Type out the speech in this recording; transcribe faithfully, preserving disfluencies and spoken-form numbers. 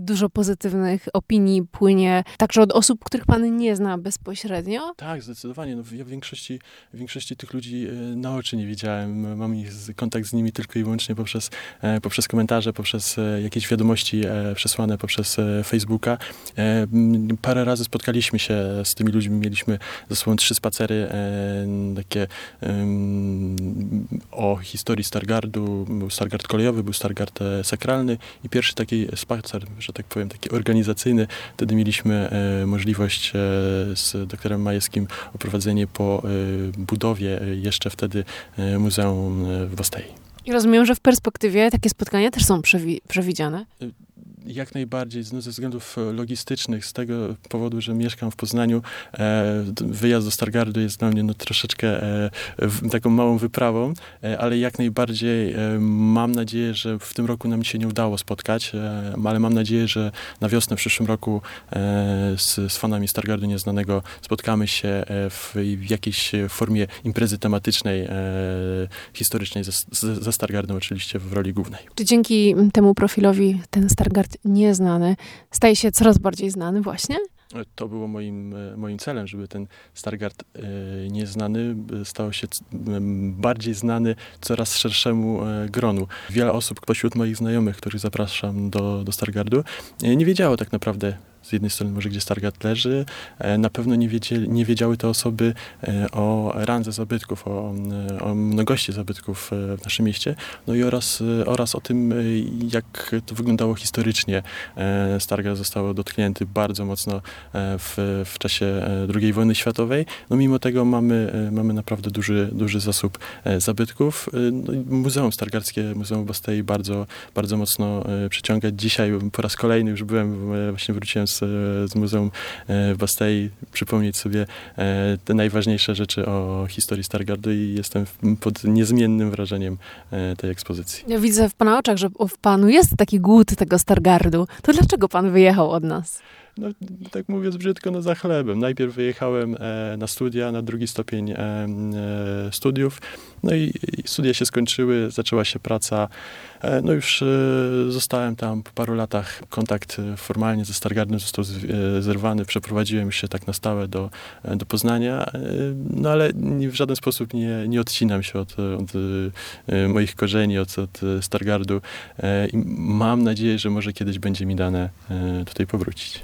dużo pozytywnych opinii płynie także od osób, których pan nie zna bezpośrednio? Tak, zdecydowanie. No, ja w większości, w większości tych ludzi na oczy nie widziałem. Mam ich, kontakt z nimi tylko i wyłącznie poprzez, poprzez komentarze, poprzez jakieś wiadomości przesłane poprzez Facebooka. Parę razy spotkaliśmy się z tymi ludźmi. Mieliśmy ze sobą trzy spacery takie o historii Stargardu. Był Stargard kolejowy, był Stargard sakralny i pierwszy taki spacer, że tak powiem, taki organizacyjny. Wtedy mieliśmy możliwość z doktorem Majewskim o prowadzenie po budowie jeszcze wtedy muzeum w Bastei. I rozumiem, że w perspektywie takie spotkania też są przewi- przewidziane? Jak najbardziej, no, ze względów logistycznych, z tego powodu, że mieszkam w Poznaniu, e, wyjazd do Stargardu jest dla mnie no, troszeczkę e, w, taką małą wyprawą, e, ale jak najbardziej e, mam nadzieję, że w tym roku nam się nie udało spotkać, e, ale mam nadzieję, że na wiosnę w przyszłym roku e, z, z fanami Stargardu Nieznanego spotkamy się e, w, w jakiejś formie imprezy tematycznej, e, historycznej ze, ze Stargardem oczywiście w roli głównej. Czy dzięki temu profilowi ten Stargard Nieznany staje się coraz bardziej znany właśnie? To było moim, moim celem, żeby ten Stargard e, Nieznany stał się c, bardziej znany coraz szerszemu e, gronu. Wiele osób pośród moich znajomych, których zapraszam do, do Stargardu, e, nie wiedziało tak naprawdę z jednej strony może gdzie Stargard leży, e, na pewno nie, wiedzieli, nie wiedziały te osoby e, o randze zabytków, o, o mnogości zabytków e, w naszym mieście, no i oraz, e, oraz o tym, e, jak to wyglądało historycznie. E, Stargard został dotknięty bardzo mocno e, w, w czasie e, drugiej wojny światowej. No mimo tego mamy, e, mamy naprawdę duży, duży zasób e, zabytków. E, no Muzeum Stargardzkie, Muzeum w Bastei bardzo, bardzo mocno e, przyciąga. Dzisiaj po raz kolejny już byłem, e, właśnie wróciłem z, z Muzeum w Bastei, przypomnieć sobie te najważniejsze rzeczy o historii Stargardu i jestem pod niezmiennym wrażeniem tej ekspozycji. Ja widzę w pana oczach, że w panu jest taki głód tego Stargardu. To dlaczego pan wyjechał od nas? No, tak mówiąc brzydko, no za chlebem. Najpierw wyjechałem e, na studia, na drugi stopień e, e, studiów. No i, i studia się skończyły, zaczęła się praca. E, no już e, zostałem tam po paru latach. Kontakt formalnie ze Stargardem został z, e, zerwany. Przeprowadziłem się tak na stałe do, e, do Poznania. E, no ale w żaden sposób nie, nie odcinam się od, od e, moich korzeni, od, od Stargardu. E, I mam nadzieję, że może kiedyś będzie mi dane e, tutaj powrócić.